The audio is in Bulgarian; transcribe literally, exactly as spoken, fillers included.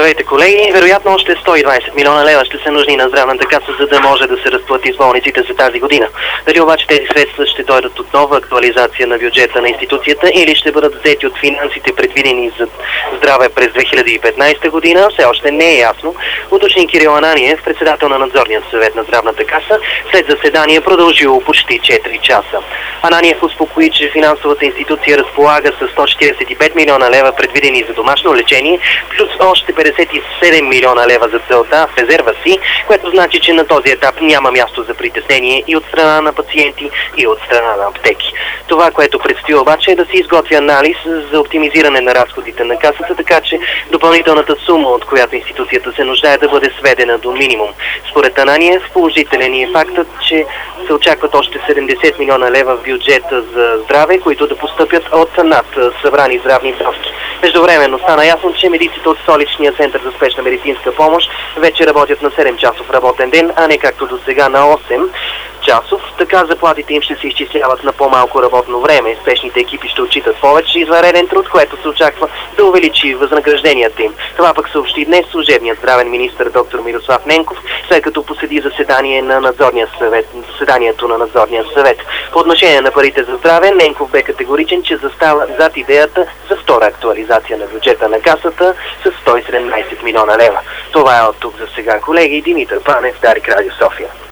Здравейте, колеги! Вероятно още сто и двадесет милиона лева ще са нужни на здравната каса, за да може да се разплати с болниците за тази година. Дали обаче тези средства ще дойдат от нова актуализация на бюджета на институцията или ще бъдат взети от финансите, предвидени за здраве през две хиляди и петнадесета година, все още не е ясно, уточни Кирил Ананиев, председател на надзорния съвет на здравната каса, след заседание продължило почти четири часа. Ананиев успокои, че финансовата институция разполага с сто четиридесет и пет милиона лева, предвидени за домашно лечение, плюс още петдесет и седем милиона лева за целта в резерва си, което значи, че на този етап няма място за притеснение и от страна на пациенти, и от страна на аптеки. Това, което предстои обаче, е да се изготви анализ за оптимизиране на разходите на касата, така че допълнителната сума, от която институцията се нуждае, да бъде сведена до минимум. Според Ананиев, положителен е фактът, че се очакват още седемдесет милиона лева в бюджета за здраве, които да постъпят от над събрани здравни вноски. Междувременно стана ясно, че медиците от столичния център за спешна медицинска помощ вече работят на седем часов работен ден, а не както до сега на осем часов. Така заплатите им ще се изчисляват на по-малко работно време. Спешните екипи ще отчитат повече извънреден труд, което се очаква да увеличи възнагражденията им. Това пък съобщи днес служебният здравен министър доктор Мирослав Ненков, след като поседи заседание на надзорния съвет, заседанието на надзорния съвет. По отношение на парите за здраве, Ненков бе категоричен, че застава зад идеята за втора актуализация на бюджета на касата с сто и седемнадесет милиона лева. Това е от тук за сега, колеги. Димитър Панев, Дарик, Радио София.